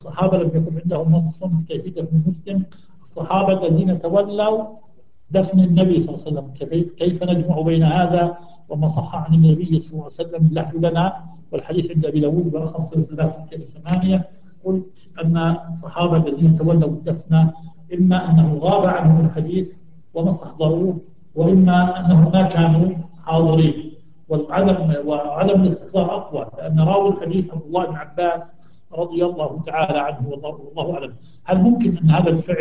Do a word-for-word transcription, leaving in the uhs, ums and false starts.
الصحابة لم يكن عندهم نص كيفية دفن المسلم. الصحابة الذين تولوا دفن النبي صلى الله عليه وسلم، كيف كيف نجمع بين هذا وما صح عن النبي صلى الله عليه وسلم؟ اللحد لنا، والحديث عند أبي داود برقم سلسلة ثمانية. قلت أن الصحابة الذين تولوا الدفن إما أنه غاب عنهم الحديث وما استحضروه، وإما أنهم ما كانوا حاضرين. والعدم وعدم الاستحضار أقوى، لأن راوي الحديث عبد الله بن عباس رضي الله تعالى عنه، والله والله أعلم. هل ممكن أن هذا الفعل